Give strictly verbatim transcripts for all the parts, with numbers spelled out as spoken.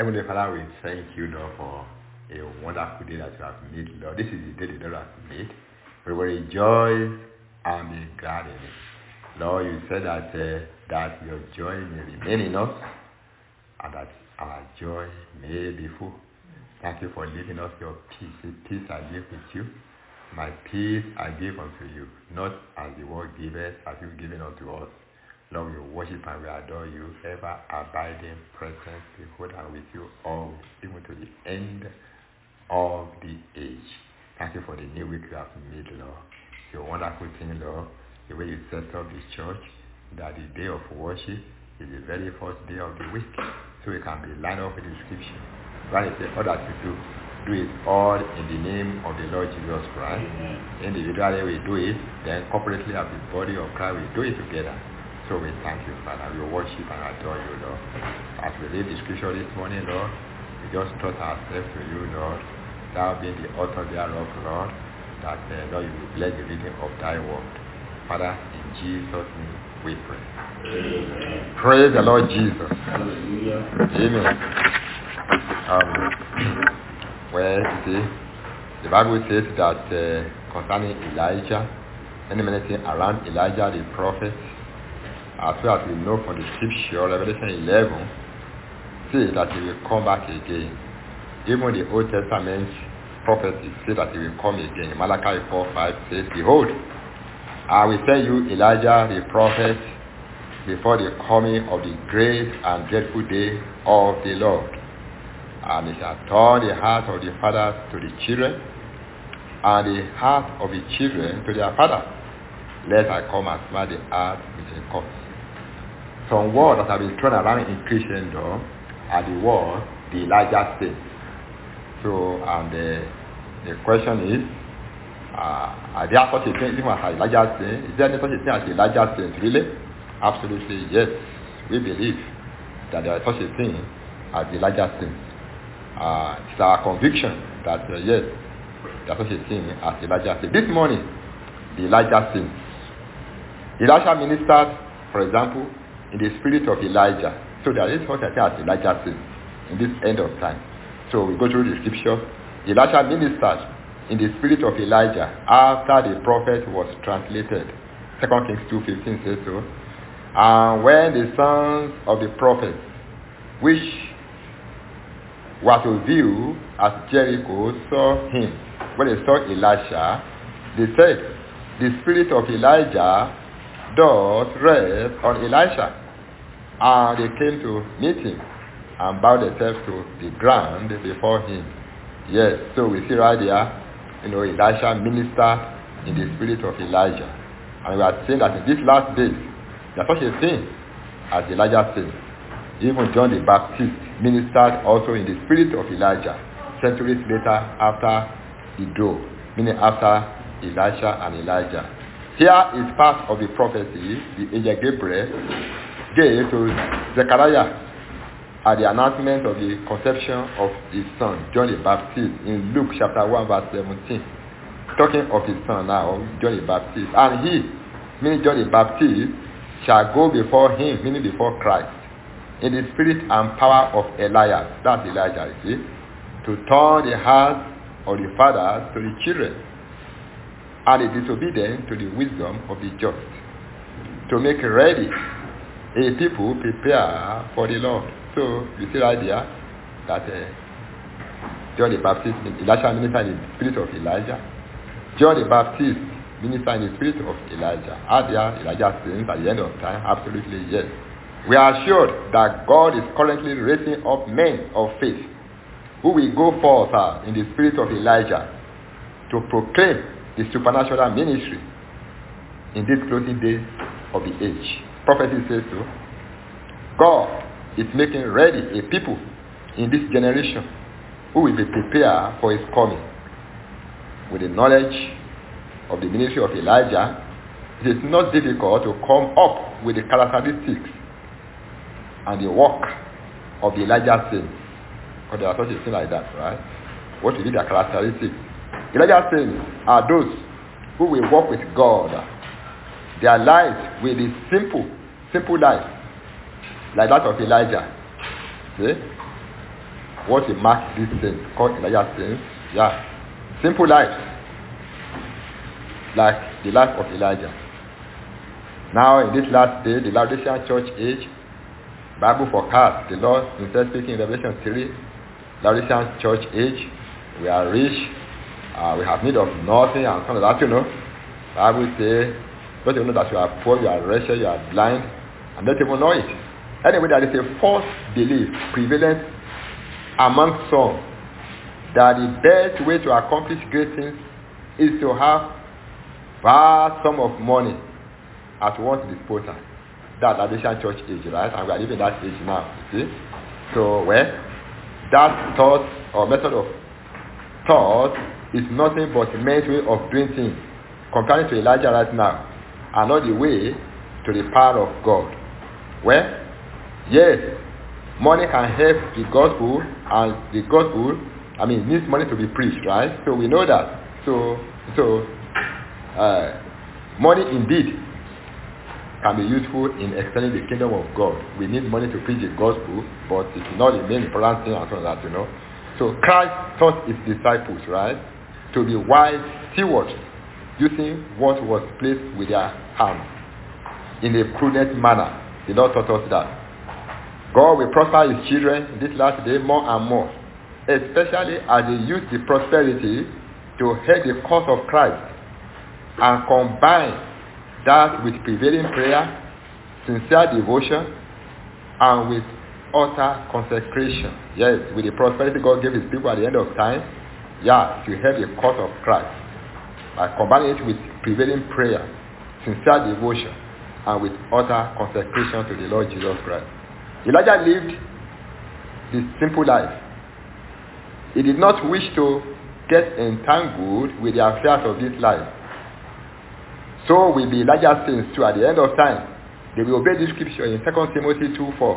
Heavenly Father, we thank you, Lord, for a wonderful day that you have made, Lord. This is the day the Lord has made. We will rejoice and be glad in it. Lord, you said that uh, that your joy may remain in us and that our joy may be full. Thank you for leaving us your peace. The peace I live with you. My peace I give unto you, not as the world giveth, as you given unto us. Lord, we worship and we adore you, ever abiding presence, behold, and with you all, even to the end of the age. Thank you for the new week you have made, Lord. Your wonderful thing, Lord, the way you set up this church, that the day of worship is the very first day of the week, so it can be lined up with the scripture. When it says all that you do, do it all in the name of the Lord Jesus Christ. Mm-hmm. Individually we do it, then corporately as the body of Christ we do it together. So we thank you, Father. We worship and adore you, Lord. As we read the scripture this morning, Lord, we just trust ourselves to you, Lord. Thou being the author thereof, Lord, that uh, Lord, you will bless the reading of thy word. Father, in Jesus' name we pray. Amen. Praise the Lord Jesus. Hallelujah. Amen. Um, well, you see, the Bible says that uh, concerning Elijah, many many things around Elijah the prophet, as well as we know from the scripture, Revelation eleven, say that he will come back again. Even the Old Testament prophecy say that he will come again. Malachi four five says, behold, I will send you Elijah the prophet before the coming of the great and dreadful day of the Lord. And he shall turn the heart of the fathers to the children, and the heart of the children to their fathers, lest I come and smite the earth with a curse. Some words that have been thrown around in Christendom are the words the Elijah said. So, and the, the question is, uh, are there such a thing as Elijah said? Is there any such a thing as Elijah said? Really? Absolutely, yes. We believe that there is such a thing as Elijah said. Uh, it's our conviction that uh, yes, there's such a thing as Elijah said. This morning, the Elijah said. Elijah ministered, for example, in the spirit of Elijah. So there is such a thing as Elijah said in this end of time. So we go through the scripture. Elijah ministered in the spirit of Elijah after the prophet was translated. Second Kings two fifteen says so. And when the sons of the prophets, which were to view at Jericho, saw him, when they saw Elisha, they said, the spirit of Elijah doth rest on Elisha. And they came to meet him and bowed themselves to the ground before him. Yes, so we see right there, you know, Elisha ministered in the spirit of Elijah. And we are saying that in these last days, there's such a thing as Elijah said. Even John the Baptist ministered also in the spirit of Elijah, centuries later after the door, meaning after Elisha and Elijah. Here is part of the prophecy the angel Gabriel gave to Zechariah at the announcement of the conception of his son, John the Baptist, in Luke chapter one verse seventeen. Talking of his son now, John the Baptist. And he, meaning John the Baptist, shall go before him, meaning before Christ, in the spirit and power of Elias, that's Elijah, you see, to turn the hearts of the fathers to the children, and the disobedient to the wisdom of the just, to make ready a people prepare for the Lord. So you see right there that uh, John the Baptist, Elijah ministered in the spirit of Elijah. John the Baptist ministered in the spirit of Elijah. Are there Elijah sins at the end of time? Absolutely yes. We are assured that God is currently raising up men of faith who will go forth uh, in the spirit of Elijah to proclaim the supernatural ministry in these closing days of the age. Prophecy says so. God is making ready a people in this generation who will be prepared for his coming. With the knowledge of the ministry of Elijah, it is not difficult to come up with the characteristics and the work of the Elijah saints. Because there are such a thing like that, right? What will be their characteristics? Elijah saints are those who will walk with God. Their lives will be simple, simple life, like that of Elijah. See? what we mark these things, called Elijah's things. Yeah. Simple life. Like the life of Elijah. Now in this last day, the Laodicean church age, Bible forecast, the Lord himself speaking in Revelation three, Laodicean church age, we are rich, uh, we have need of nothing, and something like that, you know. Bible says, don't you know that you are poor, you are wretched, you are blind, and don't even know it. Anyway, there is a false belief prevalent among some that the best way to accomplish great things is to have vast sum of money at one's disposal. That's Laodicean church age, right? And we are living that age now, you see. So, well, that thought or method of thought is nothing but men's way of doing things, comparing to Elijah right now, and not the way to the power of God. Well, yes, money can help the gospel, and the gospel, I mean, needs money to be preached, right? So we know that. So, so uh, money indeed can be useful in extending the kingdom of God. We need money to preach the gospel, but it's not the main important thing and so that, you know. So Christ taught his disciples, right, to be wise stewards, using what was placed with their hands in a prudent manner. The Lord taught us that. God will prosper his children in this last day more and more, especially as they use the prosperity to help the cause of Christ and combine that with prevailing prayer, sincere devotion, and with utter consecration. Yes, with the prosperity God gave his people at the end of time, yeah, to help the cause of Christ. By combining it with prevailing prayer, sincere devotion, and with utter consecration to the Lord Jesus Christ. Elijah lived this simple life. He did not wish to get entangled with the affairs of this life. So will be Elijah's sins too at the end of time. They will obey the scripture in Second Timothy two four.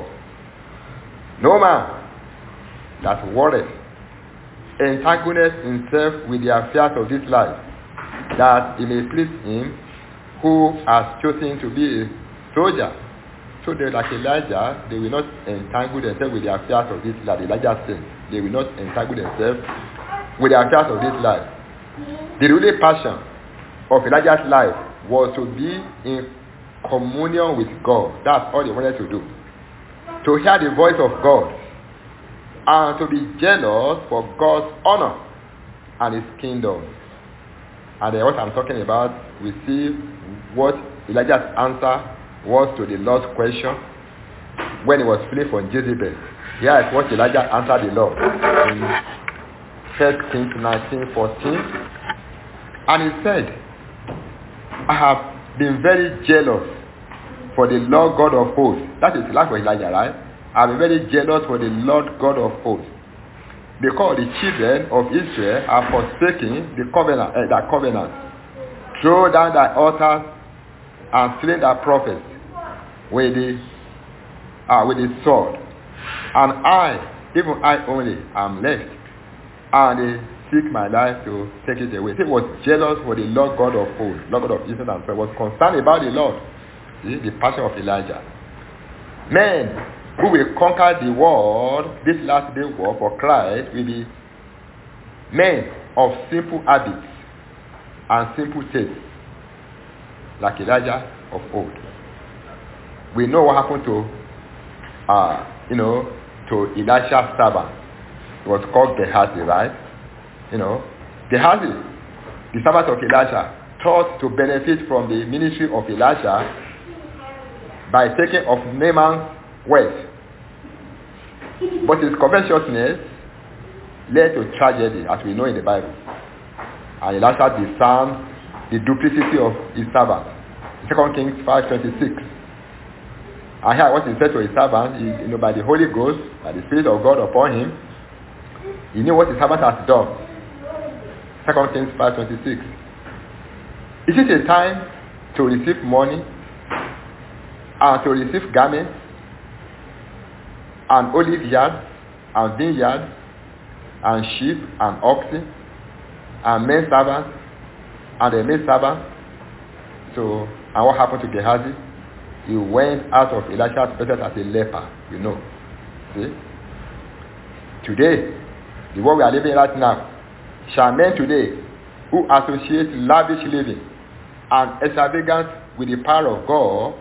No man that worrieth entangleth himself with the affairs of this life, that he may please him who has chosen to be a soldier. So they, like Elijah, they will not entangle themselves with the affairs of this life. Elijah's sins. They will not entangle themselves with the affairs of this life. The ruling passion of Elijah's life was to be in communion with God. That's all he wanted to do. To hear the voice of God and to be jealous for God's honor and his kingdom. And then what I'm talking about, we see what Elijah's answer was to the Lord's question when he was fleeing from Jezebel. Here is what Elijah answered the Lord in First Kings nineteen fourteen. And he said, I have been very jealous for the Lord God of hosts. That is the life of Elijah, right? I have been very jealous for the Lord God of hosts, because the children of Israel are forsaking the covenant, uh, their covenant, throw down their altars and slain their prophets with the uh, with the sword. And I, even I only, am left, and they seek my life to take it away. He was jealous for the Lord God of hosts, Lord God of Israel, and so was concerned about the Lord. See, the passion of Elijah. Men who will conquer the world, this last day war for Christ, will be men of simple habits and simple tastes, like Elijah of old. We know what happened to, uh, you know, to Elisha's servant. It was called Gehazi, right? You know, Gehazi, the servant of Elisha, thought to benefit from the ministry of Elisha by taking of Naaman's wealth. But his covetousness led to tragedy, as we know in the Bible. And Elisha discerned the duplicity of his servant. Second Kings five twenty-six. And here what he said to his servant, he, you know, by the Holy Ghost, by the Spirit of God upon him, he knew what his servant has done. Second Kings five twenty-six. Is it a time to receive money and to receive garments and olive yards and vineyards and sheep and oxen and men servants and the maid servants? So, and what happened to Gehazi? He went out of Elisha's presence as a leper, you know. See? today, the world we are living right now, shall men today who associate lavish living and extravagance with the power of God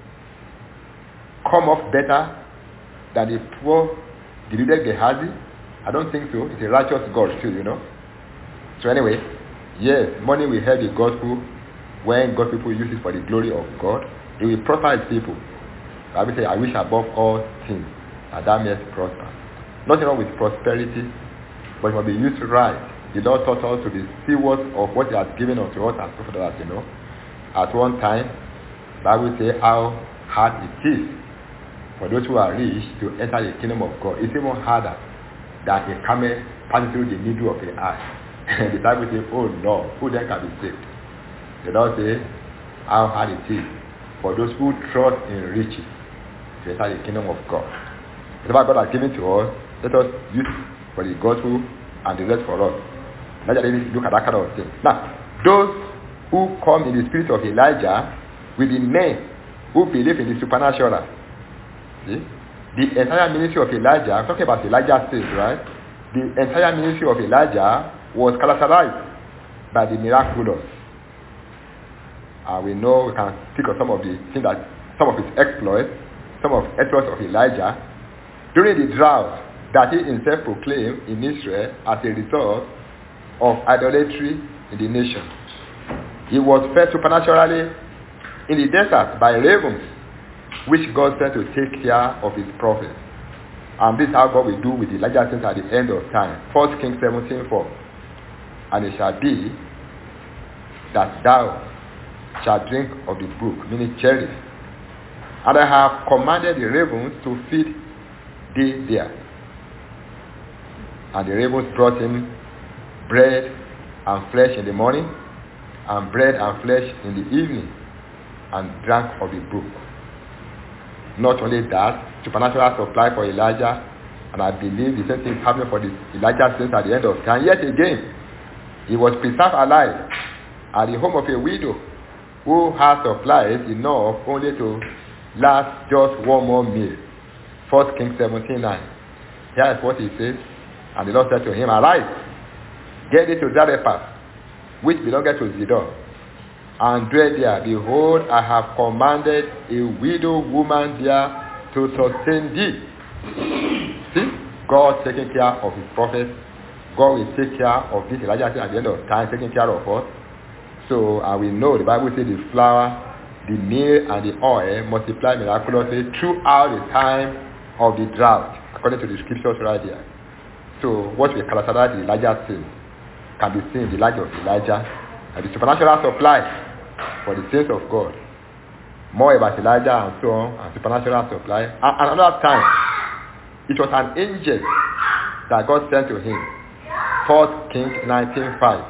come off better than the poor, deluded Gehazi? I don't think so. It's a righteous God still, you know. So anyway, yes, money will help the gospel when God's people use it for the glory of God. It will prosper his people. I will say, I wish above all things that thou mayest prosper. Nothing wrong with prosperity, but it must be used right. The Lord taught us to be stewards of what he has given unto us and so forth, you know. At one time, the Bible says how hard it is for those who are rich to enter the kingdom of God. It's even harder than a camel passing through the needle of an eye. The Bible says, oh Lord, who then can be saved? The Lord says how hard it is for those who trust in riches to enter the kingdom of God. Whatever God has given to us, let us use for the gospel and the rest for us. Let's look at that kind of thing. Now, those who come in the spirit of Elijah will be men who believe in the supernatural. See? The entire ministry of Elijah, I'm talking about Elijah's stage, right? The entire ministry of Elijah was characterized by the miraculous. And uh, we know, we can speak of some of the things that, some of his exploits, some of the exploits of Elijah. During the drought that he himself proclaimed in Israel as a result of idolatry in the nation, he was fed supernaturally in the desert by ravens, which God sent to take care of his prophets. And this is how God will do with Elijah since at the end of time. First Kings seventeen four. And it shall be that thou shalt drink of the brook, meaning cherries. And I have commanded the ravens to feed thee there. And the ravens brought him bread and flesh in the morning, and bread and flesh in the evening, and drank of the brook. Not only that, supernatural supply for Elijah, and I believe the same thing is happening for the Elijah since at the end of time. Yet again, he was preserved alive at the home of a widow who had supplies enough only to last just one more meal. First Kings seventeen nine. Here is what he says. And the Lord said to him, arise, get thee to Zarephath, which belongeth to Zidon, and dwell there. Behold, I have commanded a widow woman there to sustain thee. See, God taking care of his prophets. God will take care of this Elijah at the end of time, taking care of us. So, and we know the Bible says the flour, the meal, and the oil multiply miraculously throughout the time of the drought, according to the scriptures right here. So, what we characterize the Elijah sin can be seen in the light of Elijah, and the supernatural supply for the saints of God. More about Elijah and so on, and supernatural supply. And another time, it was an angel that God sent to him. First Kings nineteen five.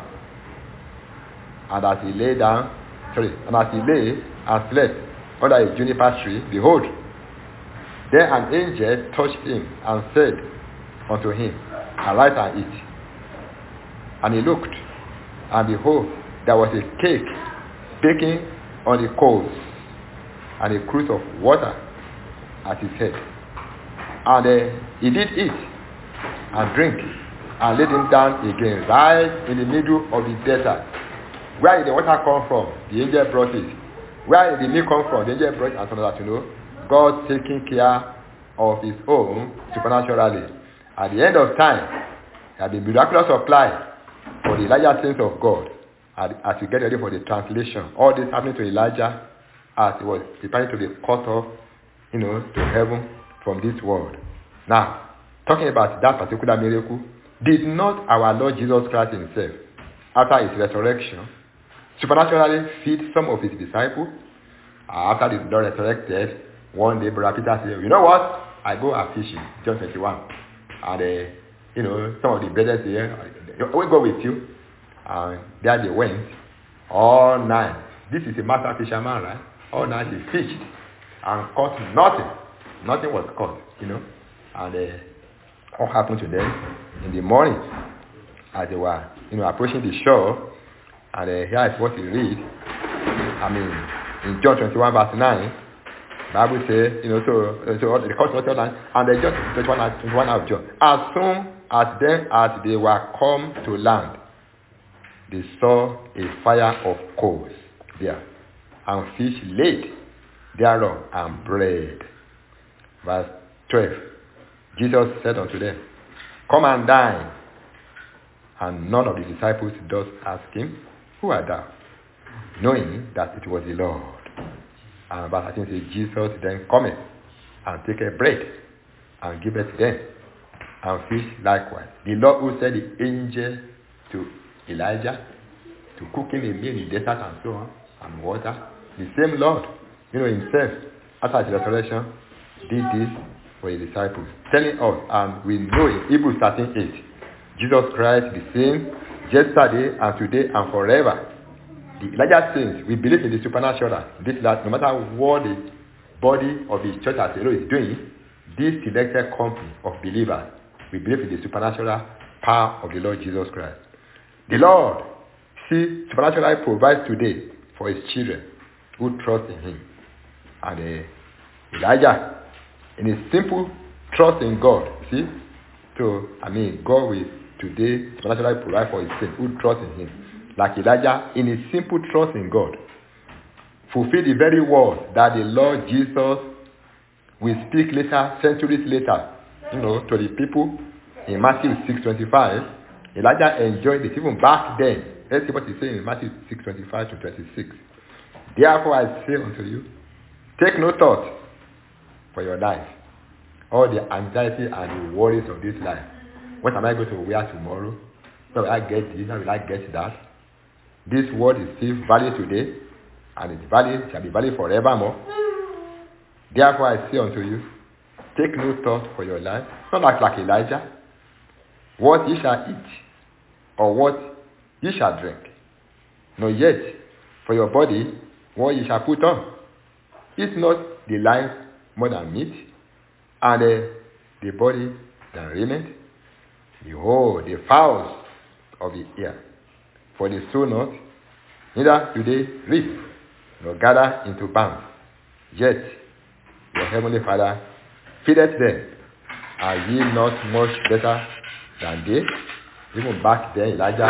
And as he lay down, sorry, and as he lay and slept under a juniper tree, behold, then an angel touched him and said unto him, arise and eat. And he looked, and behold, there was a cake baking on the coals, and a cruse of water at his head. And uh, he did eat and drink, and laid him down again, right in the middle of the desert. Where did the water come from? The angel brought it. Where did the milk come from? The angel brought it, and so that you know, God taking care of his own supernaturally. At the end of time, there will be miraculous supply for the Elijah saints of God as we get ready for the translation. All this happening to Elijah as he was preparing to be caught off, you know, to heaven from this world. Now, talking about that particular miracle, did not our Lord Jesus Christ himself, after his resurrection, supernaturally feed some of his disciples? After the Lord resurrected, one day Brother Peter said, you know what? I go a fishing, John twenty-one. And, uh, you know, some of the brothers here, we go with you. And there they went all night. This is a master fisherman, right? All night he fished and caught nothing. Nothing was caught, you know. And uh, what happened to them in the morning as they were, you know, approaching the shore? And uh, here is what we read. I mean, in John twenty-one verse nine, Bible says, you know, so, so the course of land, and they just twenty-one, twenty-one of John. As soon as then as they were come to land, they saw a fire of coals there, and fish laid thereon, and bread. Verse twelve. Jesus said unto them, come and dine. And none of the disciples does ask him, who art thou? Knowing that it was the Lord. And verse thirteen says, Jesus then cometh and taketh bread and giveth them, and fish likewise. The Lord who sent the angel to Elijah to cook him a meal in the desert and so on, and water, the same Lord, you know, himself, after his resurrection, did this for his disciples, telling us, and we know in Hebrews thirteen eight, Jesus Christ the same yesterday and today and forever. The Elijah saints, we believe in the supernatural. This that no matter what the body of the church as a whole is doing, this selected company of believers, we believe in the supernatural power of the Lord Jesus Christ. The Lord, see, supernaturally provides today for his children who trust in him. And uh, Elijah, in his simple trust in God, see, so I mean, God will today supernaturally provide for his saints who trust in him. Like Elijah, in his simple trust in God, fulfill the very words that the Lord Jesus will speak later, centuries later, you know, to the people in Matthew six twenty-five. Elijah enjoyed it even back then. Let's see what he's saying in Matthew six twenty-five to twenty-six. Therefore I say unto you, take no thought for your life, all the anxiety and the worries of this life. What am I going to wear tomorrow? How will I get this? How will I get that? This word is still valid today, and its valid shall be valid forevermore. Therefore I say unto you, take no thought for your life, not like, like Elijah, what ye shall eat, or what ye shall drink, nor yet for your body what ye shall put on. Is not the life more than meat, and uh, the body than raiment? Behold, the fowls of the air, for they sow not, neither do they reap, nor gather into barns, yet your heavenly Father feedeth them. Are ye not much better than they? Even back then, Elijah,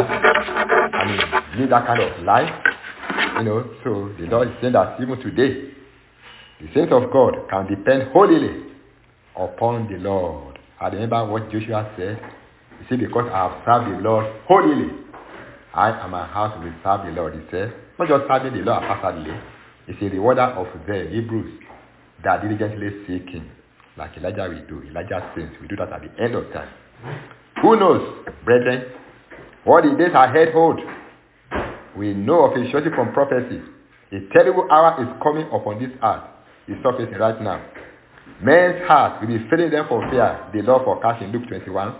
I mean, lived that kind of life, you know. So the Lord is saying that even today, the saints of God can depend wholly upon the Lord. I remember what Joshua said. He said, because I have served the Lord wholly, I and my house will serve the Lord. He said, not just serving the Lord haphazardly, it's a rewarder of them, Hebrews, that diligently seek him. Like Elijah will do. Elijah says, we do that at the end of time. Who knows, brethren, what the days ahead hold? We know of a surety from prophecy. A terrible hour is coming upon this earth. It's surfacing right now. Men's hearts will be failing them for fear. The Lord forecast in Luke twenty-one.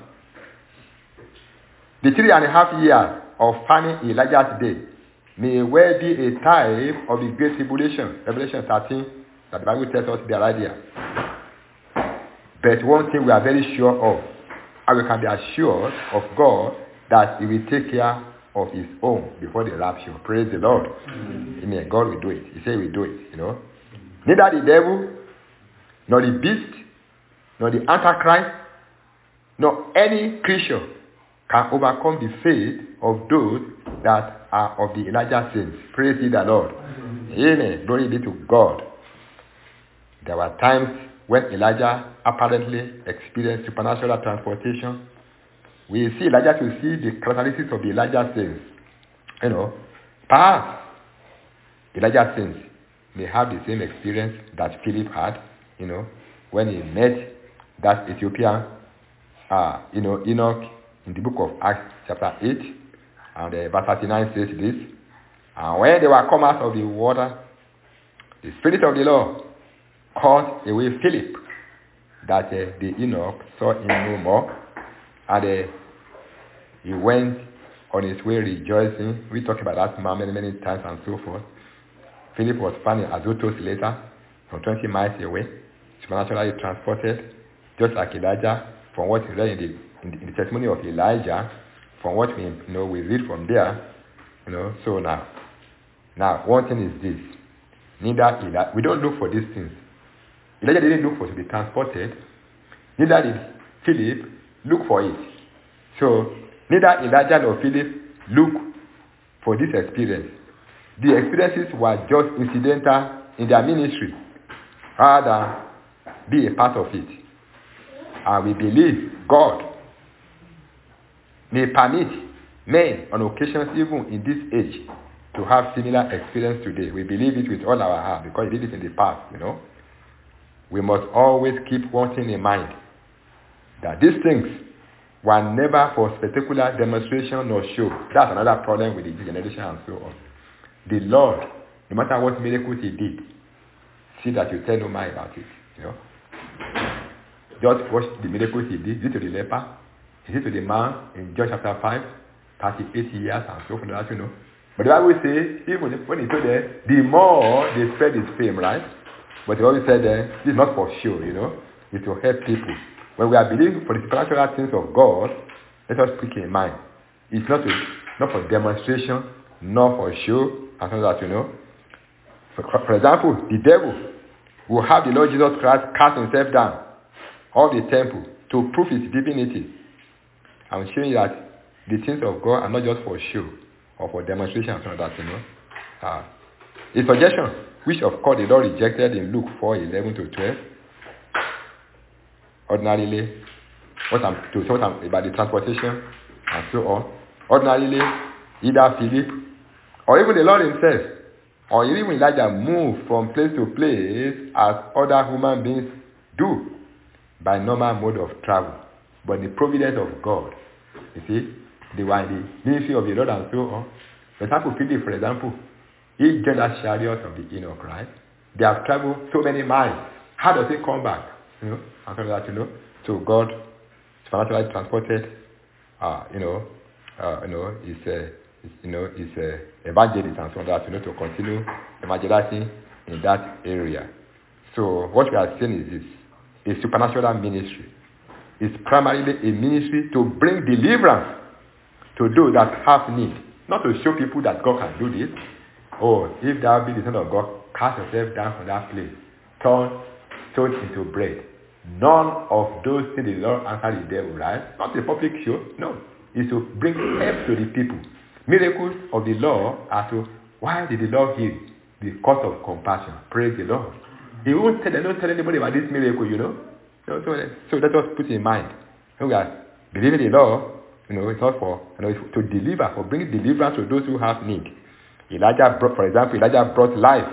The three and a half years of famine in Elijah's day may well be a time of the great tribulation. Revelation thirteen, that the Bible tells us there right there. But one thing we are very sure of, and we can be assured of God, that he will take care of his own before the rapture. Praise the Lord. Mm-hmm. Amen. God will do it. He said he will do it, you know. Neither the devil, nor the beast, nor the Antichrist, nor any creature can overcome the faith of those that are of the Elijah saints. Praise ye the Lord. Mm-hmm. Amen. Glory be to God. There were times when Elijah apparently experienced supernatural transportation. We see Elijah to see the characteristics of the Elijah saints. You know, perhaps Elijah saints may have the same experience that Philip had, you know, when he met that Ethiopian, uh, you know, Enoch in the book of Acts chapter eight, and uh, verse thirty-nine says this, and when they were come out of the water, the Spirit of the Lord caught away Philip, that uh, the Enoch saw him no more, and uh, he went on his way rejoicing. We talked about that many, many times and so forth. Philip was found in Azotus later, from twenty miles away, supernaturally transported, just like Elijah, from what we read in the, in the, in the testimony of Elijah, from what we, you know, we read from there, you know. So now, now one thing is this: neither Elijah, we don't look for these things Elijah didn't look for it to be transported. Neither did Philip look for it. So, neither Elijah nor Philip look for this experience. The experiences were just incidental in their ministry, rather than be a part of it. And we believe God may permit men on occasions, even in this age, to have similar experience today. We believe it with all our heart because he did it in the past, you know. We must always keep one thing in mind, that these things were never for spectacular demonstration or show. That's another problem with the generation and so on. The Lord, no matter what miracles he did, see that you tell no man about it, you know. Just watch the miracles he did. Is it to the leper? Is it to the man in John chapter five, thirty-eight years and so on, that you know. But the Bible says, even when he told them, the more they spread his fame, right? But he always said, uh, this is not for show, you know. It's to help people. When we are believing for the supernatural things of God, let us keep in mind. It's not, to, not for demonstration, not for show, and so that, you know. For, for example, the devil will have the Lord Jesus Christ cast himself down of the temple to prove his divinity. I'm showing you that the things of God are not just for show or for demonstration and so that, you know. Uh, a suggestion, which of course the Lord rejected in Luke four, eleven to twelve. Ordinarily, what I'm to what I'm about the transportation and so on. Ordinarily, either Philip or even the Lord himself, or even Elijah moved from place to place as other human beings do by normal mode of travel. But the providence of God, you see, they were in the ministry of the Lord and so on. For example, Philip, for example, he joined that chariot of the Enoch, right? They have traveled so many miles. How does he come back? You know, and so that, you know. So God supernaturally transported, uh, you know, uh, you know, his, uh, his, you know, his uh, evangelist and so on that, you know, to continue evangelizing in that area. So what we are saying is this: a supernatural ministry is primarily a ministry to bring deliverance to those that have need, not to show people that God can do this. Oh, if thou be the Son of God, cast yourself down from that place, turn stones into bread. None of those things the Lord answered the devil, right? Not a public show, no. It's to bring help to the people. Miracles of the Lord are to, why did the Lord heal? Because of compassion. Praise the Lord. He won't tell, don't tell anybody about this miracle, you know. So, so, so let us put in mind. When we are believing the Lord, you know, it's not for, you know, it's to deliver, for bringing deliverance to those who have need. Elijah brought, for example, Elijah brought life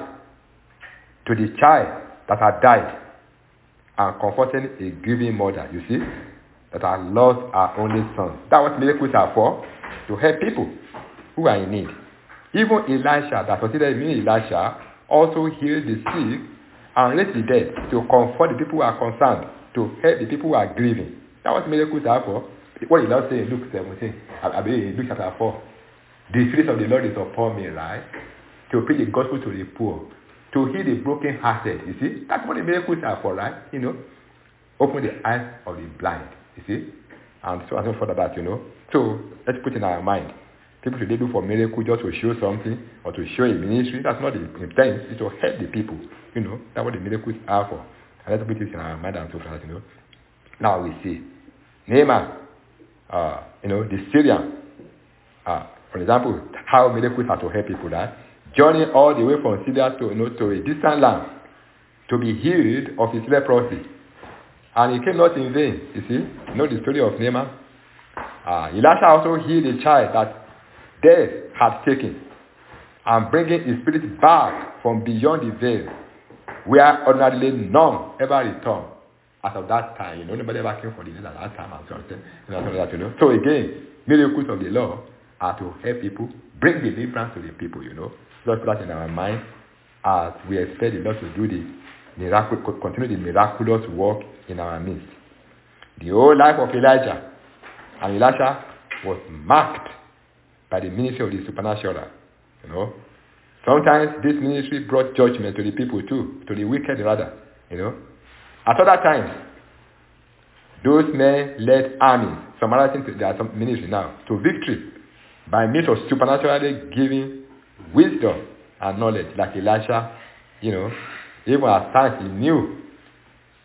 to the child that had died and comforting a grieving mother, you see, that had lost her only son. That's what miracles are for, to help people who are in need. Even Elisha, that considered me Elisha, also healed the sick and raised the dead to comfort the people who are concerned, to help the people who are grieving. That's what miracles are for. What the Lord said in Luke seventeen, I mean in Luke chapter four. The Spirit of the Lord is upon me, right? To preach the gospel to the poor, to heal the broken-hearted. You see, that's what the miracles are for, right? You know, open the eyes of the blind. You see, and so and so forth that, you know. So let's put in our mind, people today do for miracle just to show something or to show a ministry. That's not the intent. It's to help the people. You know, that's what the miracles are for. And let's put it in our mind and so forth, you know. Now we see Naaman, uh, you know, the Syrian. Uh, For example, how miracles are to help people, that journey all the way from Syria to, you know, to a distant land to be healed of his leprosy. And he came not in vain, you see. You know the story of Naaman? Uh, Elisha also healed a child that death had taken and bringing his spirit back from beyond the veil, where ordinarily none ever returned as of that time. You know, nobody ever came for the dead at that time and so on. You know. So again, miracles of the Lord are to help people, bring deliverance to the people, you know. Just put that in our mind as we expect the Lord to do the miracle, continue the miraculous work in our midst. The whole life of Elijah and Elisha was marked by the ministry of the supernatural, you know. Sometimes this ministry brought judgment to the people too, to the wicked rather, you know. At other times, those men led armies, summarizing to their ministry now, to victory by means of supernaturally giving wisdom and knowledge, like Elisha, you know. Even at times he knew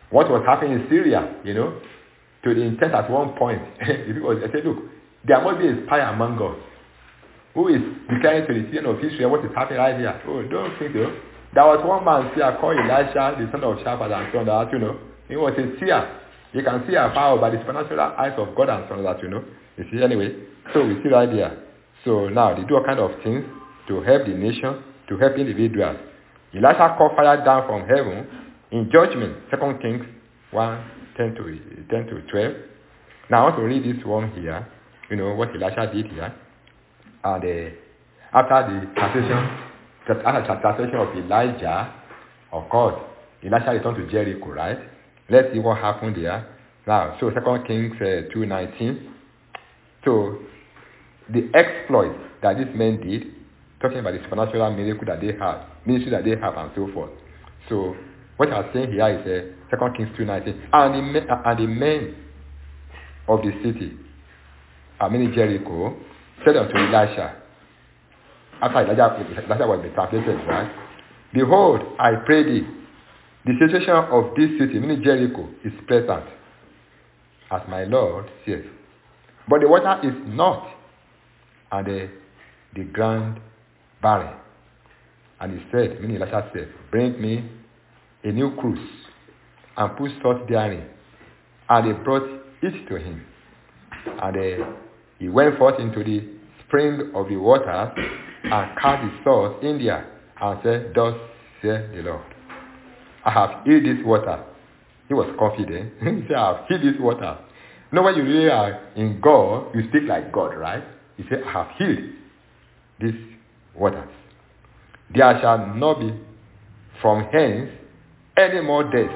What was happening in Syria, you know, to the intent at one point. Because I said, look, there must be a spy among us who is declaring to the citizen of Israel what is happening right here. Oh, don't think so. There was one man here called Elisha, the son of Shaphat, and so on that, you know. He was a seer. You can see afar by the supernatural eyes of God and so on that, you know. You see, anyway. So we see right there. So now they do all kind of things to help the nation, to help individuals. Elisha called fire down from heaven in judgment. Second Kings one, ten to twelve. Now I want to read this one here. You know what Elisha did here. And uh, after the translation, after the translation of Elijah, of course, Elisha returned to Jericho, right? Let's see what happened there. Now, so Second Kings uh, two nineteen. So the exploit that this man did, talking about the supernatural miracle that they have, ministry that they have, and so forth. So what I'm saying here is uh, Second Kings two nineteen. And the men, and the men of the city, I mean Jericho, said unto Elisha, after Elijah, Elijah was translated, right? Behold, I pray thee, the situation of this city, meaning Jericho, is pleasant, as my Lord says. But the water is not, and the, the ground barren. And he said, meaning Elisha said, bring me a new cruse, and put salt therein. And they brought it to him. And uh, he went forth into the spring of the waters, and cast the salt in there, and said, thus saith the Lord, I have healed this water. He was confident. He said, I have healed this water. You know, when you really are in God, you speak like God, right? He said, I have healed this waters. There shall not be from hence any more death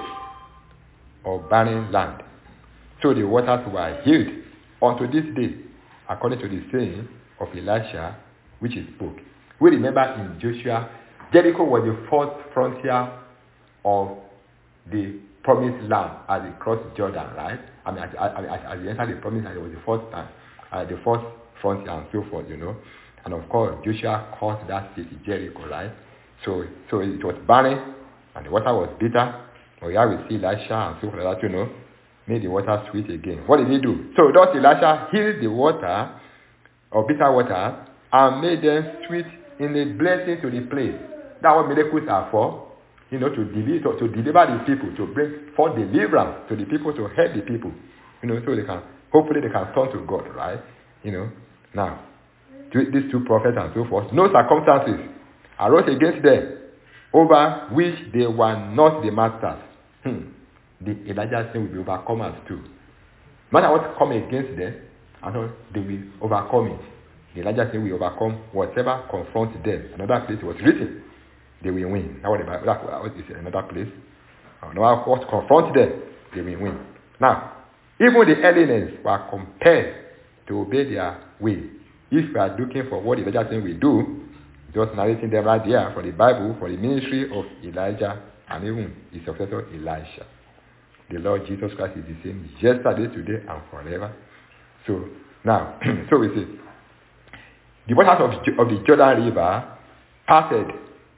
or barren land. So the waters were healed unto this day, according to the saying of Elisha, which he spoke. We remember in Joshua, Jericho was the fourth frontier of the promised land as they crossed Jordan, right? I mean, as, as, as they entered the promised land, it was the fourth, uh, uh, the fourth frontier and so forth, you know. And of course, Joshua called that city Jericho, right? So, so it was barren, and the water was bitter. But here we see Elisha and so forth, that, you know, made the water sweet again. What did he do? So thus Elisha healed the water, or bitter water, and made them sweet in a blessing to the place. That's what miracles are for. You know, to deliver, to, to deliver the people, to bring forth deliverance to the people, to help the people. You know, so they can, hopefully they can turn to God, right? You know, now, these two prophets and so forth, no circumstances arose against them over which they were not the masters. Hmm. The Elijah saying will be overcomers too. No matter what come against them, and all, they will overcome it. The Elijah saying will overcome whatever confronts them. Another place was written, they will win. Now, what is another place? No matter what confronts them, they will win. Now, even the Hellenists were compelled to obey their way. If we are looking for what Elijah saying we do, just narrating them right there for the Bible, for the ministry of Elijah, and even his successor Elisha. The Lord Jesus Christ is the same yesterday, today, and forever. So, now, so we see, the waters of, of the Jordan River parted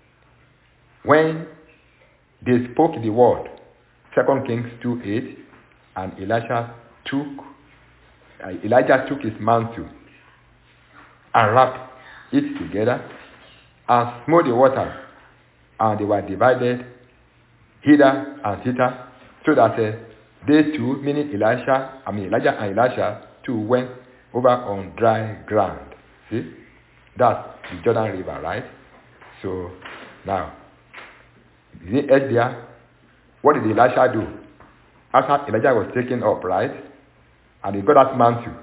when they spoke the word. Second Kings two eight, and Elisha took, uh, Elijah took his mantle and wrapped it together and smote the waters, and they were divided hither and thither, so that uh, they two, meaning Elisha, I mean Elijah and Elisha, two went over on dry ground. See? That's the Jordan River, right? So, now, the edge there, what did Elisha do? After Elijah was taken up, right? And he got that mantle.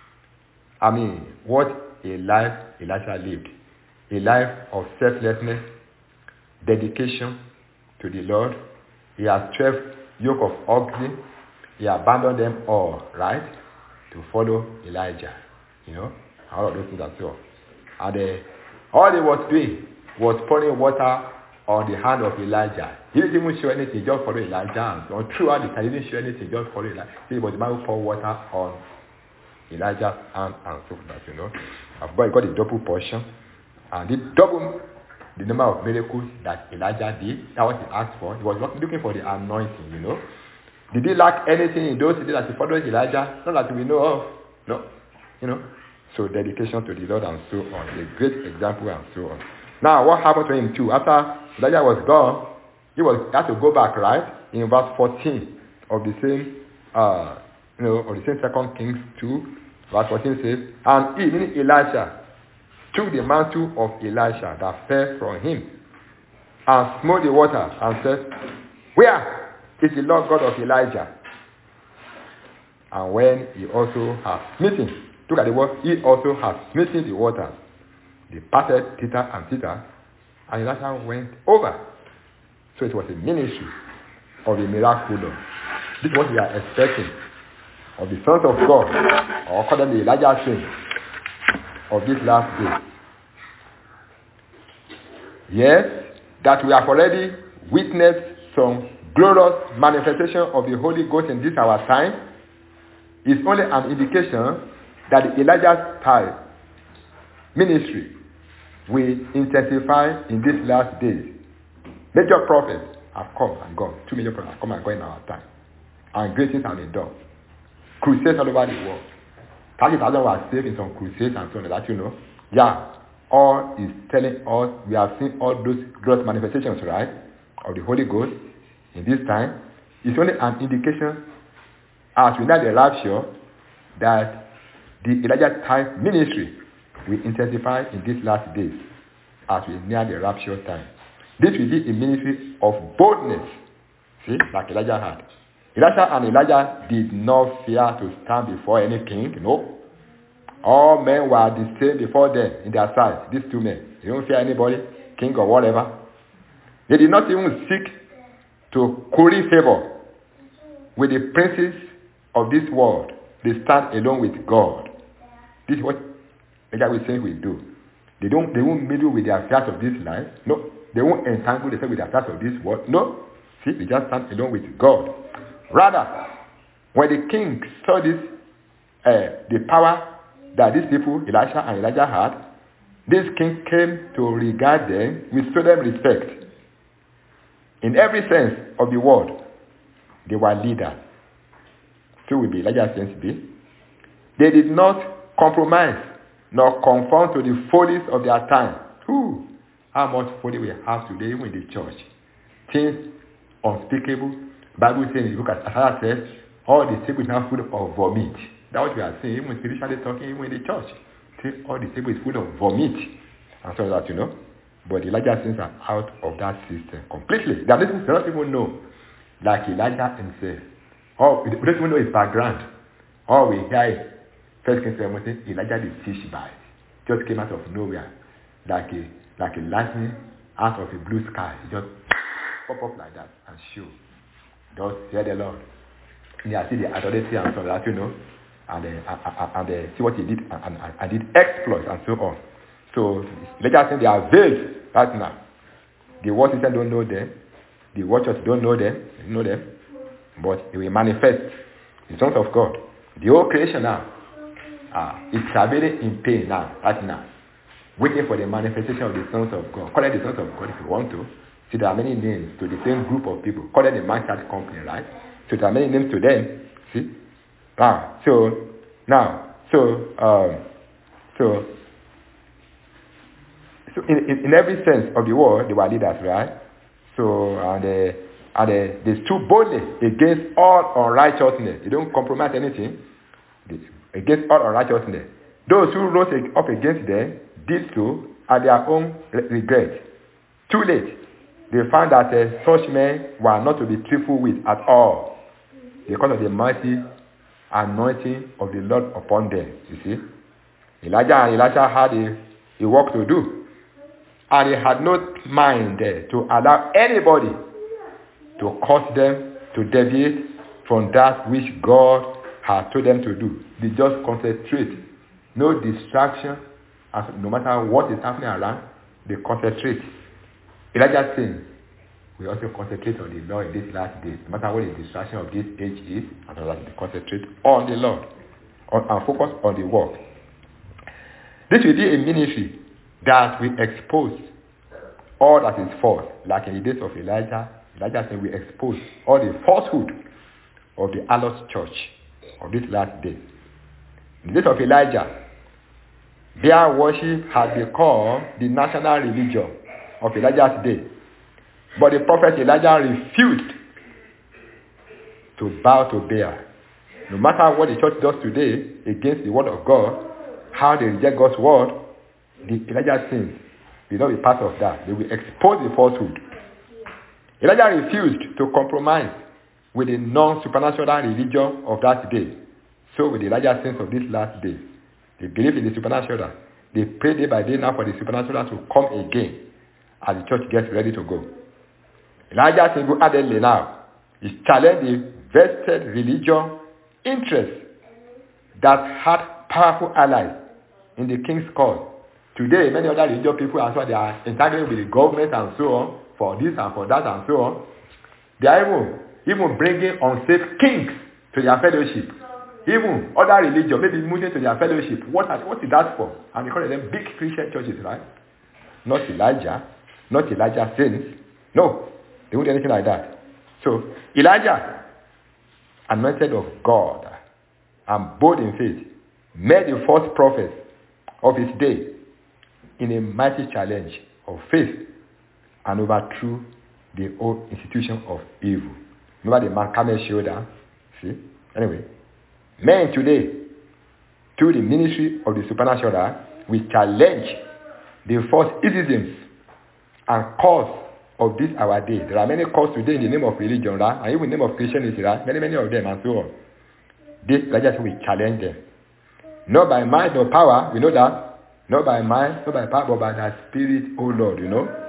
I mean, what a life Elisha lived. A life of selflessness, dedication to the Lord. He has twelve yoke of oxen. He abandoned them all, right? To follow Elijah. You know, all of those things as well. And uh, all he was doing was pouring water on the hand of Elijah. He didn't even show anything, just follow Elijah. And so throughout the time, he didn't show anything, just follow Elijah. See, but the Bible poured water on Elijah's hand and so forth, you know. But he got a double portion. And he doubled the number of miracles that Elijah did. That was what he asked for. He was looking for the anointing, you know. Did he lack anything in those days that he followed Elijah? Not that we know of. No. You know. So dedication to the Lord and so on. A great example and so on. Now, what happened to him too? After Elijah was gone, he was had to go back, right? In verse fourteen of the same, uh, you know, of the same Second Kings two, verse fourteen says, and he, meaning Elisha, took the mantle of Elisha that fell from him, and smote the water, and said, where is the Lord God of Elijah? And when he also had smitten, look at the word, he also had smitten the water. They parted thither and thither, and Elisha went over. So it was a ministry of the miraculous. This is what we are expecting of the sons of God, or call them the Elijah saints of this last day. Yes, that we have already witnessed some glorious manifestation of the Holy Ghost in this our time is only an indication that the Elijah's time ministry will intensify in these last days. Major prophets have come and gone. Two major prophets have come and gone in our time. And great things have been done. Crusades all over the world. thirty thousand were saved in some crusades and so on, that you know. Yeah, all is telling us, we have seen all those gross manifestations, right, of the Holy Ghost in this time. It's only an indication, as we know the rapture, that the Elijah type ministry will intensify in these last days as we near the rapture time. This will be a ministry of boldness, see, like Elijah had. Elijah and Elijah did not fear to stand before any king, no. All men were the same before them in their sight, these two men. They don't fear anybody, king or whatever. They did not even seek to curry favor with the princes of this world. They stand alone with God. This is what Elijah was saying we do. They don't they won't meddle with the affairs of this life. No. They won't entangle themselves with the affairs of this world. No. See, they just stand alone with God. Rather, when the king saw this, uh, the power that these people, Elisha and Elijah had, this king came to regard them with solemn respect. In every sense of the word, they were leaders. So will be Elijah's sense be. They did not compromise nor conform to the follies of their time. Whew, how much folly we have today even in the church. Things unspeakable. Bible says in the book of Isaiah says, all the table is now full of vomit. That's what we are saying, even spiritually talking, even in the church. See, all the table is full of vomit. And so that, you know. But Elijah's sins are out of that system completely. They are not, they don't even know. Like Elijah himself. Oh, we don't even know his background. All we hear is First Kings seventeen, Elijah the Tishbite just came out of nowhere, like a like a lightning out of a blue sky. He just pop up like that and show. Thus hear the Lord. And I see the authority and so that, you know, and uh, and, and uh, see what he did and, and, and did exploits and so on. So Elijah saying they are veiled right now. The world system don't know them. The watchers don't know them. They know them. But it will manifest the sons of God. The whole creation now uh, is traveling in pain now, right now, waiting for the manifestation of the sons of God. Call it the sons of God if you want to. See, there are many names to the same group of people. Call it the man-child company, right? So there are many names to them. See? Ah, so, now, so, um, so, so in, in, in every sense of the word, they were leaders, right? So, and uh, and uh, they stood boldly against all unrighteousness. They don't compromise anything. They, against all unrighteousness. Those who rose up against them did so at their own regret. Too late, they found that uh, such men were not to be trifled with at all, because of the mighty anointing of the Lord upon them. You see, Elijah and Elisha had a, a work to do, and they had no mind uh, to allow anybody to cause them to deviate from that which God has told them to do. They just concentrate. No distraction. And no matter what is happening around, they concentrate. Elijah saying, we also concentrate on the Lord in these last days. No matter what the distraction of this age is, and all that, they concentrate on the Lord. On, and focus on the work. This will be a ministry that will expose all that is false. Like in the days of Elijah, Elijah said we expose all the falsehood of the Allos church of this last day. In the days of Elijah, their worship had become the national religion of Elijah's day. But the prophet Elijah refused to bow to Baal. No matter what the church does today against the word of God, how they reject God's word, the Elijah sins will not be part of that. They will expose the falsehood. Elijah refused to compromise with the non-supernatural religion of that day. So with the Elijah sins of this last day, they believe in the supernatural. They pray day by day now for the supernatural to come again as the church gets ready to go. Elijah single-handedly now is challenging the vested religion interests that had powerful allies in the king's cause. Today, many other religious people as well, they are entangling with the government and so on, for this and for that and so on. They are even, even bringing unsafe kings to their fellowship. Even other religion, maybe moving to their fellowship. What, are, what is that for? And they call them big Christian churches, right? Not Elijah, not Elijah saints. No, they won't do anything like that. So, Elijah, anointed of God and bold in faith, met the false prophets of his day in a mighty challenge of faith and overthrew the old institution of evil. Remember the man camel shoulder? See? Anyway, men today, through the ministry of the supernatural, we challenge the false isms and cause of this our day. There are many calls today in the name of religion, right? And even in the name of Christianity, right? Many, many of them and so on. This, like just we challenge them. Not by might nor power, we know that. Not by might, not by power, but by the Spirit, oh Lord, you know.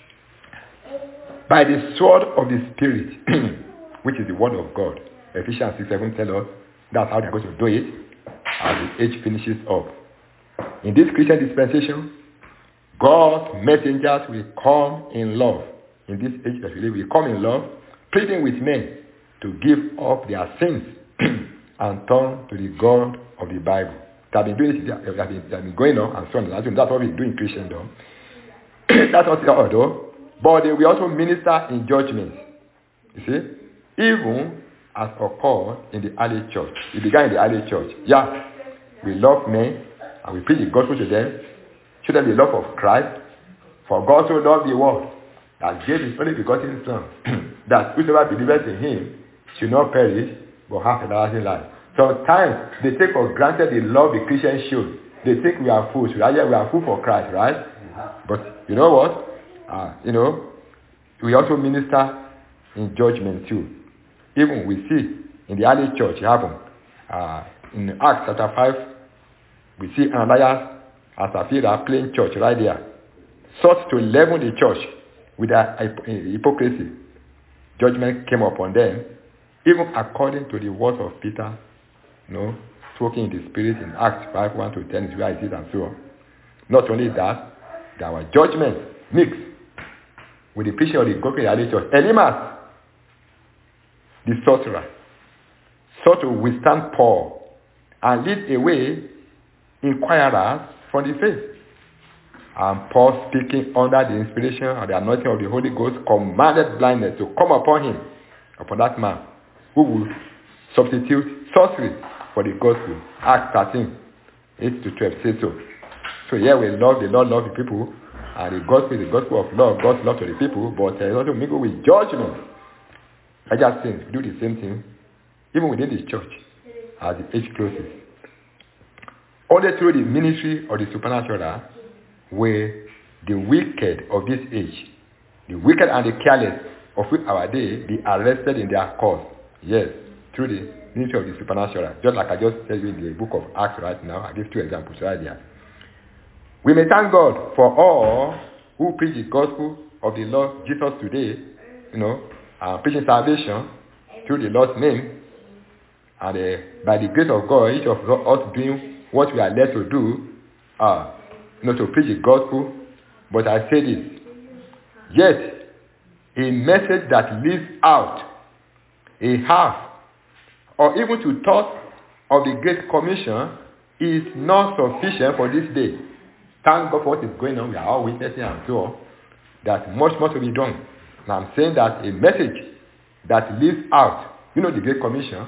By the sword of the Spirit, which is the word of God. Ephesians six seven tells us that's how they're going to do it as the age finishes up. In this Christian dispensation, God's messengers will come in love. In this age that we live, will come in love, pleading with men to give up their sins and turn to the God of the Bible. They have been doing it, they have been, they have been going on and so on. That's what we do in Christendom. That's what they are, though. But they will also minister in judgment. You see? Even as occurred in the early church. It began in the early church. Yeah. We love men and we preach the gospel to them. Should there be love of Christ? For God so loved the world that gave his only begotten Son, that whosoever believeth in him should not perish, but have everlasting life. Sometimes they take for granted the love the Christians show. They think we are fools. Right? Yeah, we are fools for Christ, right? Mm-hmm. But you know what? Uh, you know, we also minister in judgment too. Even we see in the early church, it happened. Uh, in Acts chapter five, we see Ananias and Sapphira playing church right there. Sought to leaven the church with their hypocrisy. Judgment came upon them, even according to the words of Peter, you know, talking in the Spirit in Acts five, one to ten is where it is and so on. Not only that, there was judgment mixed with the preaching of the gospel in the early church. Elimas, the sorcerer, sought to withstand Paul and lead away inquirers from the faith. And Paul, speaking under the inspiration and the anointing of the Holy Ghost, commanded blindness to come upon him, upon that man, who would substitute sorcery for the gospel. Acts thirteen, eight to twelve says so. So here we love the Lord, love the people, and the gospel is the gospel of love, God's love to the people, but there is also mingled with judgment. I just think we do the same thing, even within the church, as the age closes. Only through the ministry of the supernatural where the wicked of this age, the wicked and the careless of our day, be arrested in their cause. Yes, through the ministry of the supernatural. Just like I just said in the book of Acts right now, I give two examples right there. We may thank God for all who preach the gospel of the Lord Jesus today, you know, uh, preaching salvation through the Lord's name, and uh, by the grace of God, each of us doing what we are led to do, uh, you know, to preach the gospel. But I say this, yet a message that leaves out a half or even to thought of the Great Commission is not sufficient for this day. Thank God for what is going on. We are all witnessing and so on. That much more to be done. And I'm saying that a message that leaves out You know the Great Commission?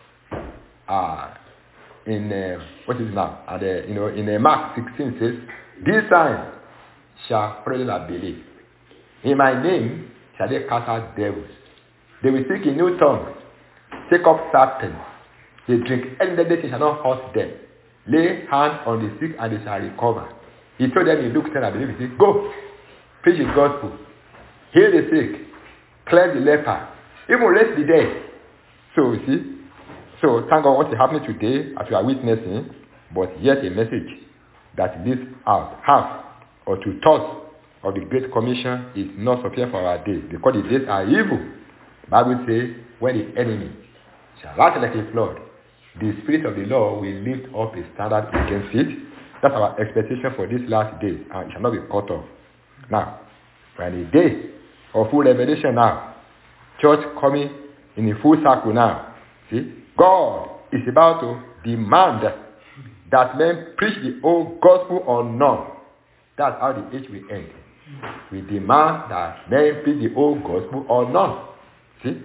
Uh, in, uh, what is it now? And, uh, you know, in uh, Mark sixteen says, "This sign shall follow that believe. In my name shall they cast out devils. They will speak in new tongues, take up serpents. They drink any deadly thing shall not hurt them. Lay hands on the sick and they shall recover." He told them in Luke ten, I believe, he said, "Go, preach the gospel, heal the sick, cleanse the leper, even raise the dead." So you see, so thank God what is happening today as we are witnessing, but yet a message that this out half or two thirds of the Great Commission is not sufficient for our day, because the days are evil. The Bible says, when the enemy shall rise like a flood, the Spirit of the Lord will lift up a standard against it. That's our expectation for these last days, and it shall not be cut off. Now, we're in a day of full revelation now. Church coming in a full circle now. See, God is about to demand that men preach the old gospel or none. That's how the age will end. We demand that men preach the old gospel or none. See,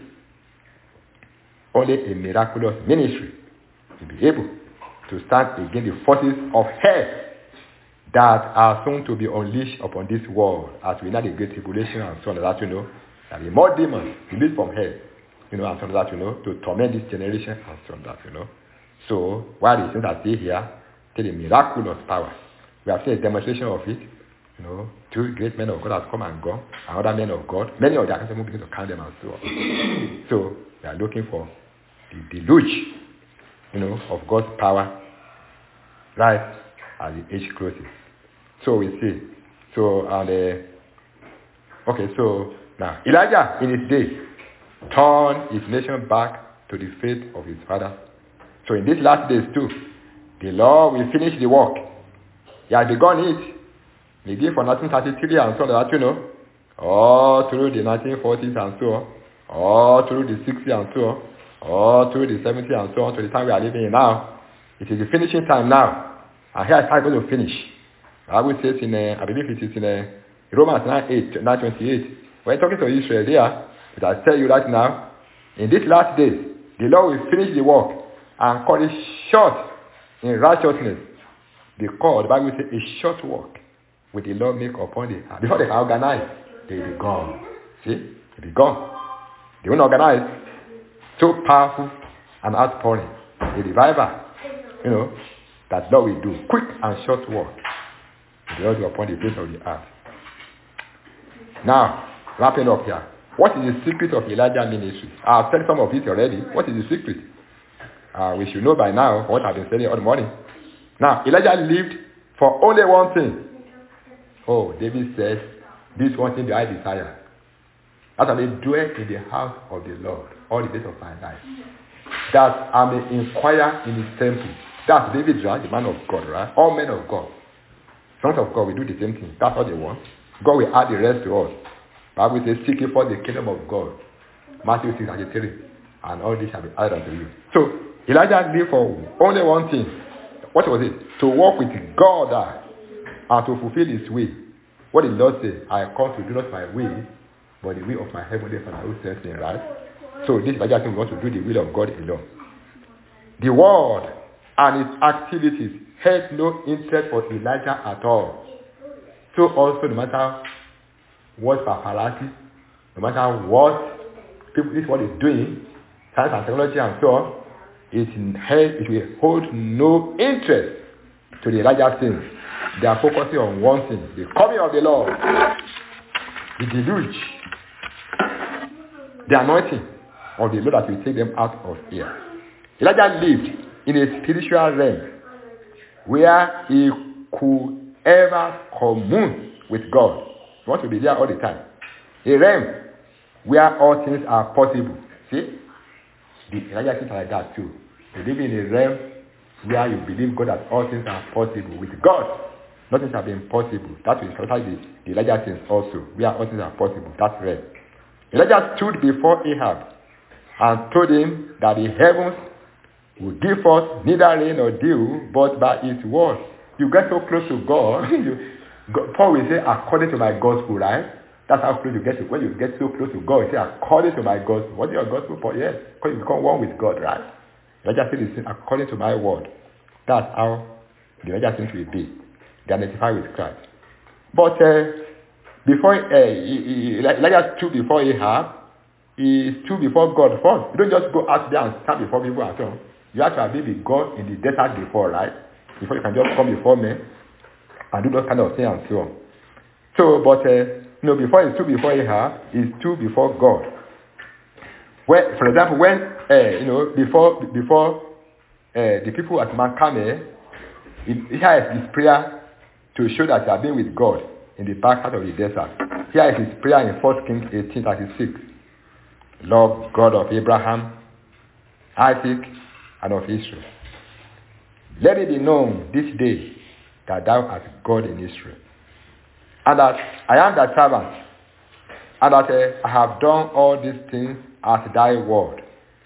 only a miraculous ministry will be able to stand against the forces of hell that are soon to be unleashed upon this world as we know the great tribulation and so on, that you know, there will be more demons released from hell, you know, and so on, that you know, to torment this generation and so on, that you know. So while the things are still here, still a miraculous power. We have seen a demonstration of it. You know, two great men of God have come and gone, and other men of God, many of the accounts begin to count them and so on. So we are looking for the deluge, you know, of God's power right as the age closes. So we see. So and uh, okay, so now Elijah in his day turned his nation back to the faith of his father. So in these last days too, the Lord will finish the work. He has begun it. Begin from nineteen thirty-three and so on, that you know, all through the nineteen forties and so on, all through the sixties and so on, all through the seventies and so on, to the time we are living in now. It is the finishing time now. And here is how it's going to finish. I will say in, uh, I believe it is in uh, Romans nine eight, nine twenty-eight. When talking to Israel there, but I tell you right now, in these last days, the Lord will finish the work and cut it short in righteousness. Because the Bible says a short work will the Lord make upon the earth. Before they can organize, they will be gone. See? They will be gone. They won't organize. So powerful and outpouring. A revival, you know, that Lord will do. Quick and short work. The Lord will upon the face of the earth. Now, wrapping up here. What is the secret of Elijah's ministry? I've said some of it already. What is the secret? Uh, we should know by now what I've been saying all the morning. Now, Elijah lived for only one thing. Oh, David says, this one thing that I desire, that I may dwell in the house of the Lord all the days of my life, that I may inquire in his temple. That's David, right? The man of God, right? All men of God. Sons of God will do the same thing. That's what they want. God will add the rest to us. Bible says, seek ye for the kingdom of God. Matthew six thirty-three. And all this shall be added unto you. So, Elijah lived for only one thing. What was it? To walk with God and to fulfill his will. What did the Lord say? I come to do not my will, but the will of my heavenly Father who sent me, right? So this Elijah thing wants to do the will of God alone. The word and its activities had no interest for Elijah at all. So also, no matter what paparazzi, no matter what people, this is what is doing, science and technology and so on, it, it will hold no interest to the Elijah things. They are focusing on one thing, the coming of the Lord, the deluge, the anointing of the Lord that will take them out of here. Elijah lived in a spiritual realm where he could ever commune with God. He wants to be there all the time. A realm where all things are possible. See? The Elijah things are like that too. You live in a realm where you believe God that all things are possible. With God, nothing shall be impossible. That will clarify the, the Elijah things also, where all things are possible. That's right. Elijah stood before Ahab and told him that the heavens will give us neither rain nor dew, but by his word. You get so close to God, you, God Paul will say, according to my gospel, right? That's how close you get to. When you get so close to God, you say, according to my gospel. What is your gospel for? Yes, because you become one with God, right? Elijah said, listen, according to my word. That's how the Elijah seems to be. They identify with Christ. But uh, before uh, Elijah stood before Ahab, he stood before God first. You don't just go out there and stand before people and so on. You have to have been with God in the desert before, right? Before you can just come before me and do those kind of things and so on. So, but, uh, you know, before he stood before Ahab, he stood before God. When, for example, when, uh, you know, before before uh, the people at Mount Carmel, here is his prayer to show that he has been with God in the back part of the desert. Here is his prayer in First Kings eighteen thirty-six. Lord God of Abraham, Isaac, and of Israel, let it be known this day that thou art God in Israel, and that I am thy servant, and that uh, I have done all these things at thy word.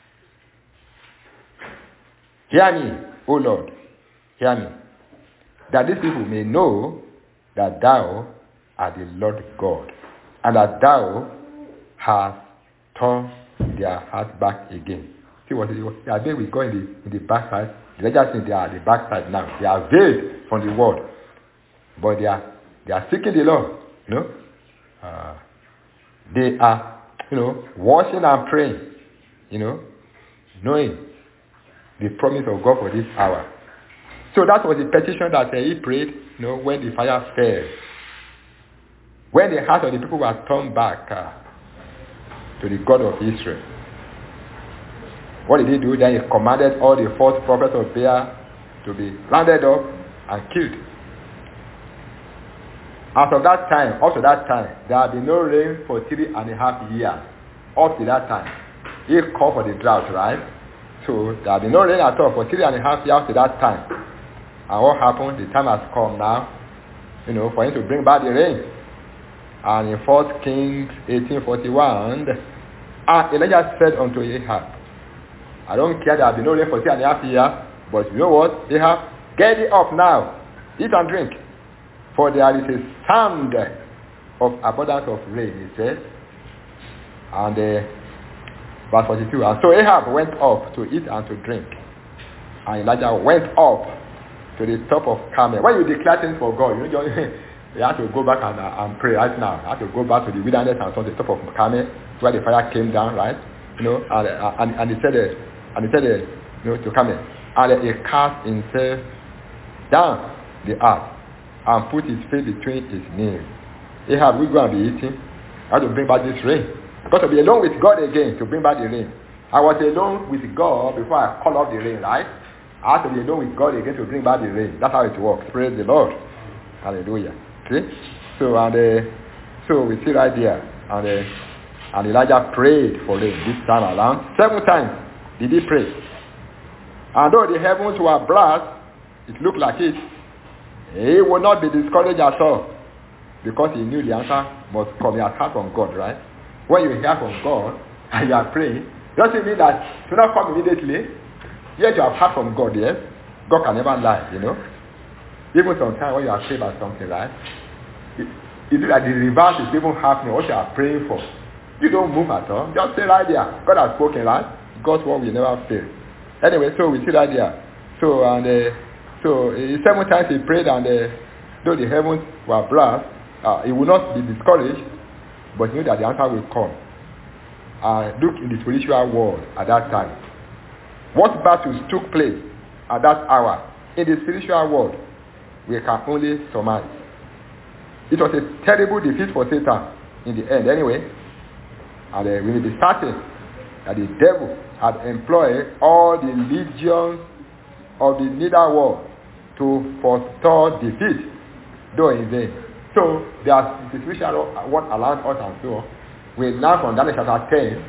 Hear me, O Lord, hear me, that these people may know that thou art the Lord God, and that thou hast turned their heart back again. See what it was? They are there with God in the, in the backside. The just think they are at the backside now. They are veiled from the word. But they are they are seeking the Lord. You know? Uh, they are, you know, watching and praying. You know, knowing the promise of God for this hour. So that was the petition that uh, he prayed, you know, when the fire fell. When the hearts of the people were turned back uh, to the God of Israel. What did he do? Then he commanded all the false prophets of Baal to be rounded up and killed. As of that time, up to that time, there had been no rain for three and a half years. Up to that time. He called for the drought, right? So there had been no rain at all for three and a half years to that time. And what happened? The time has come now, you know, for him to bring back the rain. And in First Kings eighteen forty-one, and Elijah said unto Ahab, I don't care that there has been no rain for three and a half years, but you know what? Ahab, get it up now, eat and drink. For there is a sound of abundance of rain, he says. And uh, verse forty-two, and so Ahab went up to eat and to drink. And Elijah went up to the top of Carmel. When you declare things for God, you know, you have to go back and, uh, and pray right now. You have to go back to the wilderness and so on the top of Carmel, where the fire came down, right? You know, and uh, and, and he said, uh, and he said, uh, you know, to Carmel, and uh, he cast himself down the earth and put his face between his knees. Ahab, we go and be eating. I have to bring back this rain. Because to be alone with God again to bring back the rain. I was alone with God before I called off the rain, right? I have to be alone with God again to bring back the rain. That's how it works. Praise the Lord. Hallelujah. See? So and uh, so we see right there. And uh, and Elijah prayed for rain this time around. Seven times did he pray. And though the heavens were black, it looked like it. He would not be discouraged at all. Because he knew the answer must come. He has heard from God, right? When you hear from God and you are praying, doesn't mean that it will not come immediately. Yet you have heard from God, yes? God can never lie, you know? Even sometimes when you are praying about something, right? It, it's like the reverse is even happening, what you are praying for. You don't move at all. Just stay right there. God has spoken, right? God's word will never fail. Anyway, so we see right there. So, and uh, so uh, seven times he prayed, and uh, though the heavens were black, uh, he would not be discouraged, but he knew that the answer will come. Uh, look in the spiritual world at that time. What battles took place at that hour in the spiritual world, we can only surmise. It was a terrible defeat for Satan in the end anyway. And uh, we will be certain that the devil had employed all the legions of the netherworld to forestall defeat, though in vain. So there's the spiritual what allowed us and so on. We learn from Daniel chapter ten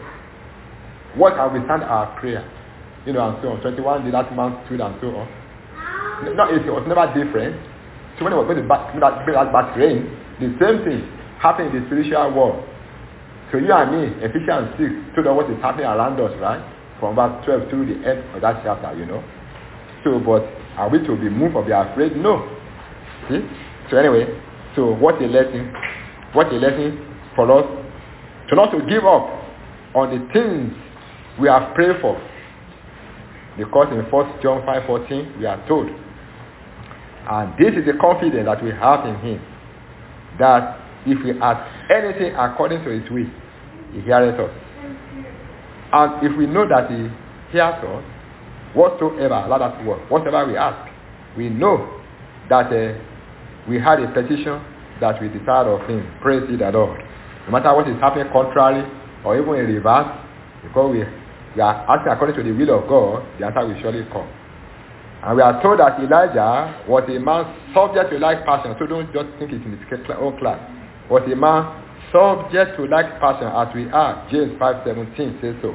what can withstand our prayer. You know, and so on. twenty-one the last month stood and so on. No, it was never different. So when it was going to bring that, that back rain, the same thing happened in the spiritual world. So you and me, Ephesians six, told us what is happening around us, right? From verse twelve through the end of that chapter, you know. So, but are we to be moved or be afraid? No. See? So anyway, so what a lesson, what a lesson for us to not to give up on the things we have prayed for. Because in First John five fourteen we are told, and this is the confidence that we have in him, that if we ask anything according to his will, he heareth us. And if we know that he hears us, whatsoever, allow that word, whatever we ask, we know that uh, we had a petition that we desired of him. Praise ye the Lord. No matter what is happening contrary or even in reverse, because we, we are asking according to the will of God, the answer will surely come. And we are told that Elijah was a man subject to like passion. So don't just think it's in his own class. Was a man subject to like passion as we are. James five seventeen says so.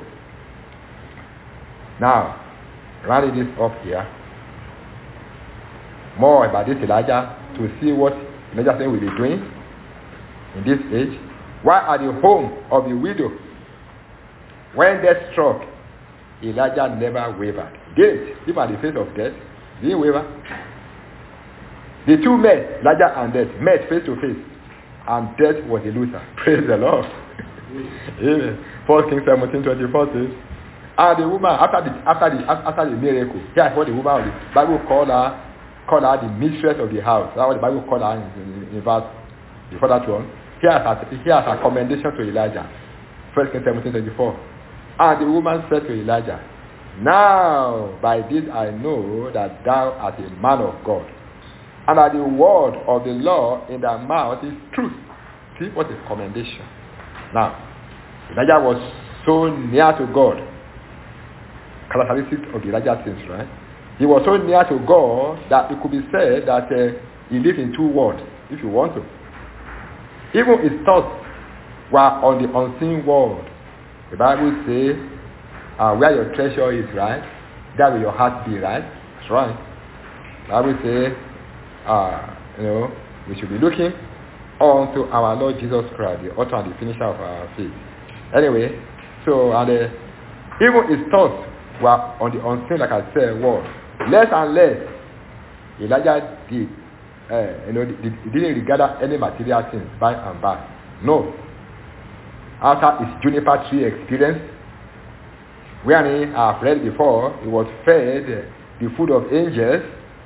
Now, rounding this up here, more about this Elijah to see what Elijah said will be doing in this age. Why at the home of the widow, when death struck, Elijah never wavered. Did even at the face of death, did he waver? The two met, Elijah and death, met face to face, and death was the loser. Praise the Lord. Amen. First Kings seventeen twenty-four says, and the woman after the after the after the miracle, here's what the woman, the Bible called her, called her the mistress of the house. That's what the Bible called her in, in, in verse before that one. Here's her, here's her commendation to Elijah. First Kings seventeen twenty-four. And the woman said to Elijah, now by this I know that thou art a man of God, and that the word of the Lord in thy mouth is truth. See what is commendation. Now, Elijah was so near to God. Characteristics of Elijah things, right? He was so near to God that it could be said that uh, he lived in two worlds, if you want to. Even his thoughts were on the unseen world. The Bible says, uh, where your treasure is, right? There will your heart be, right? That's right. The Bible says, uh, you know, we should be looking unto our Lord Jesus Christ, the author and the finisher of our faith. Anyway, so and uh, even his thoughts were on the unseen, like I said, world. Less and less, Elijah did, uh, you know, he didn't regard any material things by and by. No. After his juniper tree experience, wherein I have read before, he was fed the food of angels.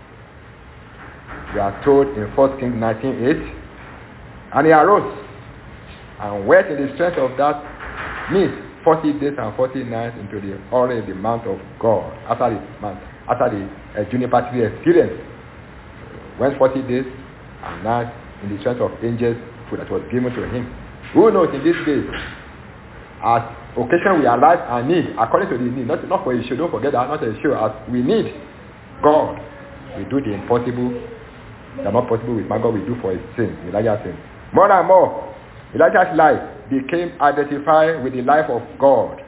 We are told in First Kings nineteen eight, and he arose and went in the strength of that meat forty days and forty nights into the oil of the mount of God. After the mount, after the uh, juniper tree experience, went forty days and nights in the strength of angels food that was given to him. Who knows in these days, as occasion we arise and need, according to the need, not, not for a show, don't forget that, not a show, as we need God, we do the impossible, the not possible with my God, we do for his sin, Elijah's sin. More and more, Elijah's life became identified with the life of God.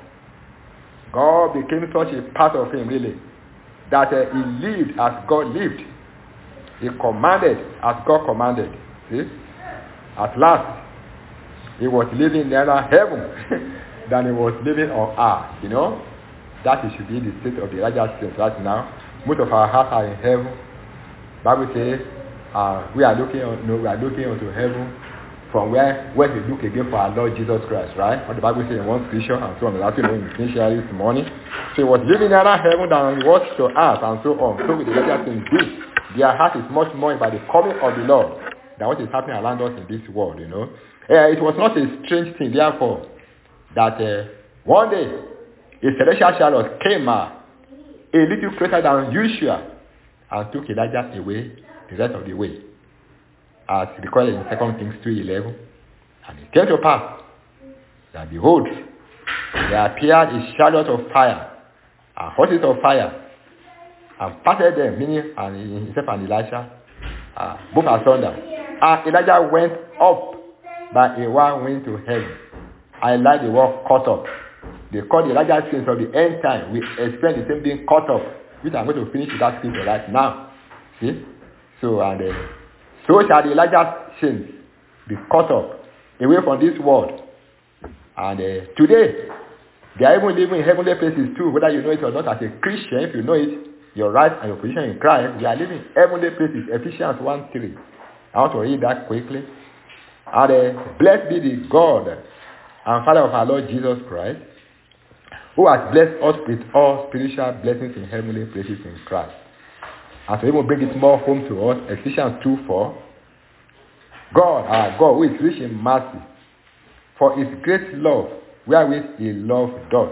God became such a part of him, really, that uh, he lived as God lived. He commanded as God commanded. See? At last, he was living nearer heaven than he was living on earth. You know, that it should be the state of the Elijah's sins right now. Most of our hearts are in heaven. Bible says uh, we are looking, on, no, we are looking unto heaven from where where we look again for our Lord Jesus Christ, right? What the Bible says in one scripture and so on. That's what we finished this morning. So he was living nearer heaven than he was to earth and so on. So with the Elijah's sins, their heart is much more about the coming of the Lord than what is happening around us in this world, you know. Uh, it was not a strange thing, therefore, that uh, one day a celestial chariot came uh, a little closer than usual and took Elijah away the rest of the way, as recorded in Second Kings two eleven. And it came to pass that, behold, there appeared a chariot of fire and horses of fire, and parted them, meaning and himself and Elisha, uh, both asunder. And Elijah went up by a wild wind to heaven. I like the word caught up. They call the Elijah sins of the end time. We explain the same thing, caught up, which I'm going to finish with that scripture right now. See? So, and uh, so shall the Elijah sins be caught up away from this world. And uh, today, they are even living in heavenly places too, whether you know it or not. As a Christian, if you know it, your right and your position in Christ, we are living in heavenly places. Ephesians one three. I want to read that quickly. And uh, blessed be the God and Father of our Lord Jesus Christ, who has blessed us with all spiritual blessings in heavenly places in Christ. And so he will bring it more home to us, Ephesians two four. God, our God, who is rich in mercy, for his great love, wherewith he loved us,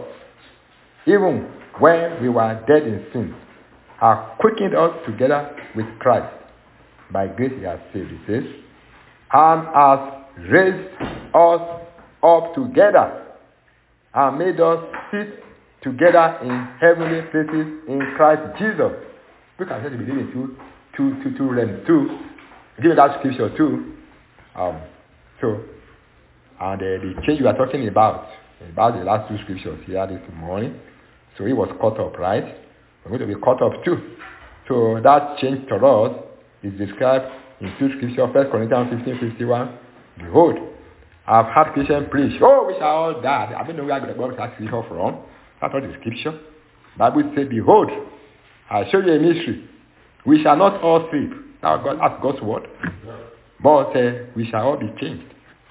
even when we were dead in sin, has quickened us together with Christ. By grace he has saved, he says, and has raised us up together and made us sit together in heavenly places in Christ Jesus. We can say to believe in two, two, two, two realms too. Give me that scripture too. Um, so, and uh, the change we are talking about, about the last two scriptures here this morning. So he was caught up, right? We're going to be caught up too. So that change to us is described in two scriptures, First Corinthians fifteen fifty-one. Behold, I have had Christians preach, oh, we shall all die. I don't know where I'm going to get that scripture from. That's not the scripture. The Bible says, behold, I show you a mystery. We shall not all sleep. That's God's word. But uh, we shall all be changed.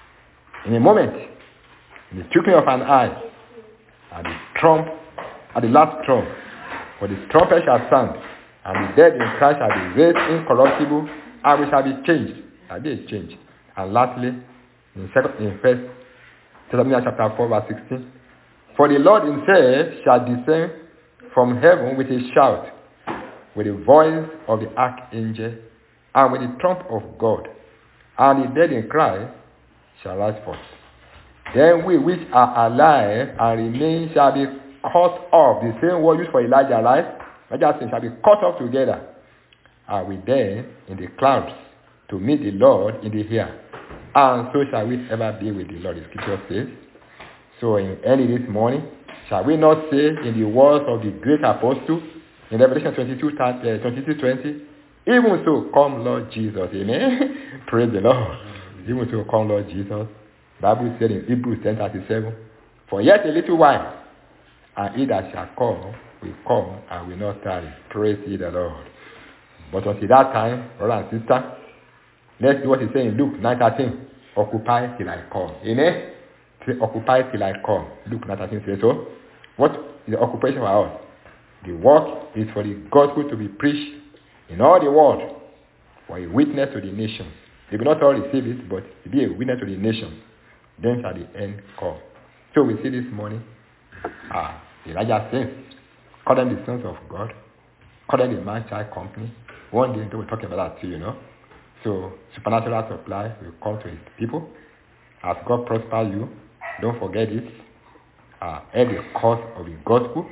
In a moment, in the twinkling of an eye, at the trump, at the last trump, for the trumpet shall sound, and the dead in Christ shall be raised incorruptible, and we shall be changed. Shall be changed. And lastly, in second, in First Thessalonians chapter four, verse sixteen, for the Lord himself shall descend from heaven with a shout, with the voice of the archangel, and with the trump of God, and the dead in Christ shall rise forth. Then we which are alive and remain shall be caught up. The same word used for Elijah, right? Elijah said, shall be caught up together. And we then in the clouds to meet the Lord in the air. And so shall we ever be with the Lord, the scripture says. So in early this morning, shall we not say in the words of the great apostle in Revelation twenty-two twenty, even so come Lord Jesus. Amen. Praise the Lord. Even so come Lord Jesus. Bible said in Hebrews ten thirty-seven, for yet a little while, and he that shall come will come and will not tarry. Praise ye the Lord. But until that time, brother and sister, let's do what he said in Luke nine thirteen. Occupy till I come. Amen. Say, occupy till I come. Luke nine thirteen says so. What is the occupation for us? The work is for the gospel to be preached in all the world, for a witness to the nations. They will not all receive it, but to be a witness to the nations. Then shall the end come. So we see this morning, ah, Elijah says, call them the sons of God, call them the man-child company. One day we'll talk about that too, you know. So supernatural supply will come to his people. As God prosper you, don't forget it. Uh, every cause of the gospel,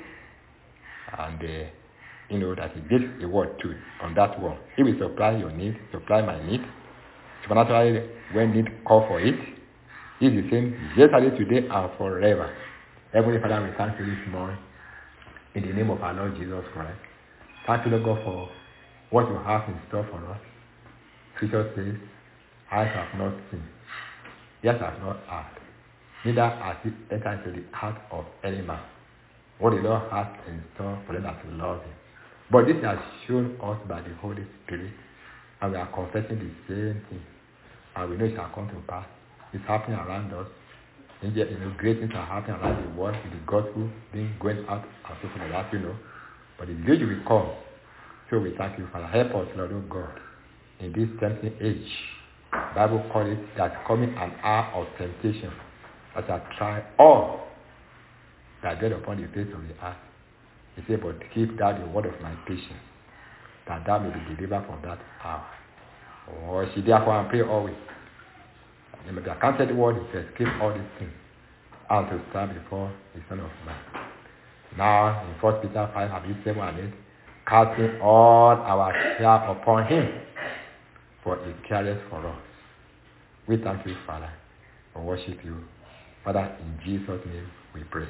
and uh, you know that he gives a word to on that word. He will supply your need, supply my need. Supernaturally, when need call for it, he is the same yesterday, today, and forever. Heavenly Father, we thank you this morning in the name of our Lord Jesus Christ. Thank you, Lord God, for what you have in store for us. Scripture says, eyes have not seen, ears have not heard, neither has it entered into the heart of any man what the Lord has in store for them that love him. But this has shown us by the Holy Spirit, and we are confessing the same thing, and we know it shall come to pass. It's happening around us. And yet, you know, great things are happening around the world with the gospel being going out and so forth like that, you know. But the day will come. So we thank you, Father. Help us, Lord, oh God, in this tempting age. The Bible calls it that coming an hour of temptation, that shall try all that get upon the face of the earth. He said, but keep thou the word of my patience, that thou may be delivered from that hour. Oh, she therefore and pray always. It may be accounted word, it says, keep all these things, and to stand before the Son of Man. Now, in First Peter five, seven and eight, casting all our care upon him, for he cares for us. We thank you, Father, for worship you. Father, in Jesus' name we pray.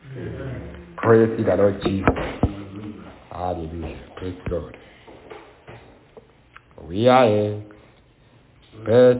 Amen. Praise the Lord Jesus. Hallelujah. Praise God. We are a